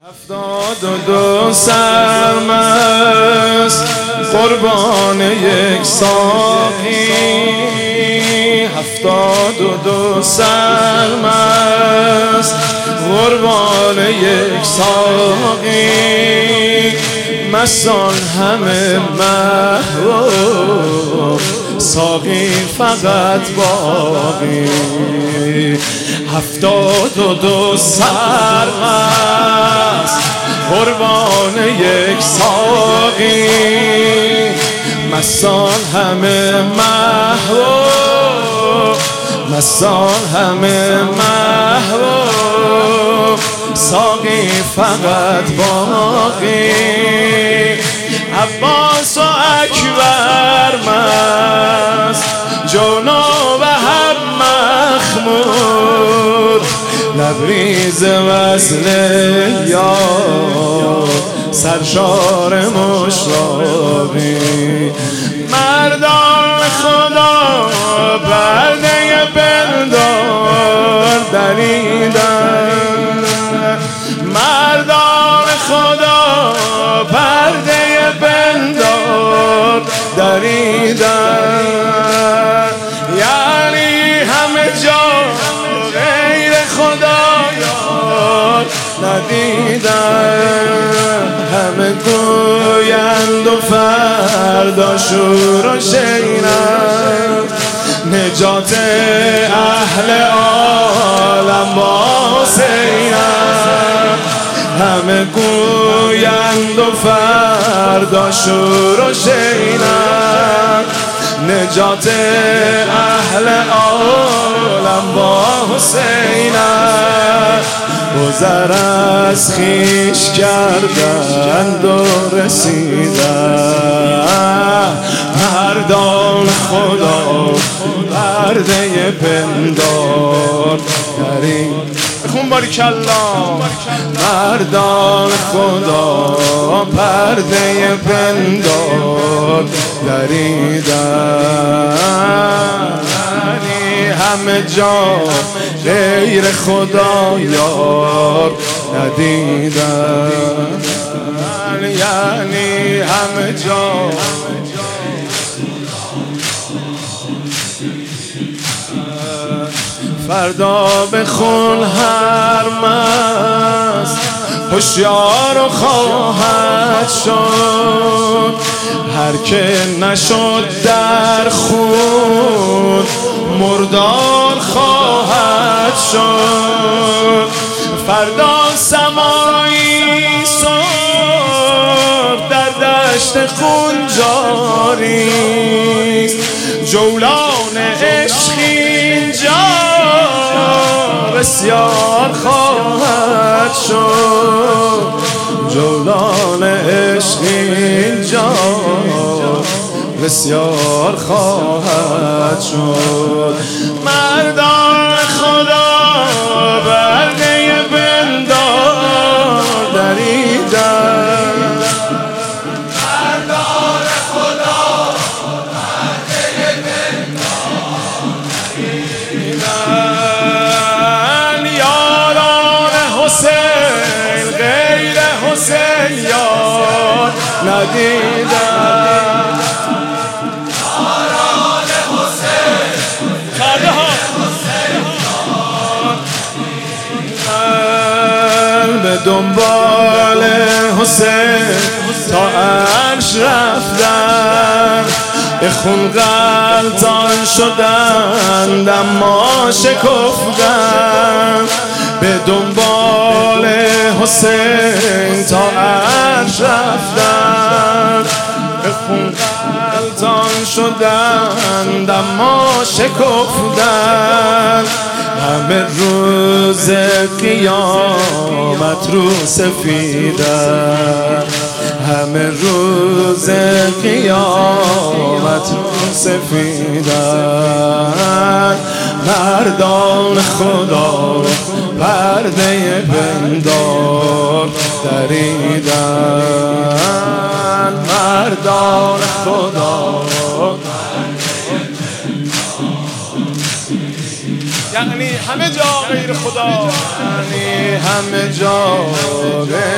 72 سرمست قربان یک ساقی، 72 سرمست قربان یک ساقی، مستان همه محروم، ساقی فقط باقی. 72 سرمست قربان یک ساقی، مستان همه محروم، مستان همه محروم، ساقی فقط باقی. عباس و اکبر مست، جونا و هم مخمور، لبریز وصل یار، سرشار مشتاقی. مردان خدا پرده بندار دریدن، مردان خدا پرده بندار دریدن، یعنی همه جا غیر خدا یار ندیدن. همه گویند و فردا شور و شیرند، نجات اهل عالم با حسینند. همه گویند و فردا شور و شیرند، نجات اهل عالم با حسینند. گذر از خویش کردند و رسیدند، مردان خدا پرده پندار داریم. بخون باریکالله. مردان خدا پرده پندار دریدن، همه جا غیر خدا یار ندیدن، یعنی همه جا فردا بخون هر مست هوشیار و خواهد شد، هر که نشد در خون مردار خواهد شد. فردا سمایی سرخ در دشت خون جاریست، جولان عشق اینجا بسیار خواهد شد، جولان عشق اینجا بسیار خواهد شد. مردان خدا برده بندار دریدن، مردان خدا برده بندار دریدن، یاران حسین غیر حسین یار ندیدن. به دنبال حسین تا عرش رفتن، به خون غلطان شدند اما شکفتن. به دنبال حسین تا عرش رفتن، به خون غلطان شدند اما شکفتن. همه روز قیامت رو سفیدن، همه روز قیامت رو سفیدن. مردان خدا پرده پندار دریدن، مردان خدا یعنی همه جا غیر خدا، یعنی همه جا غیر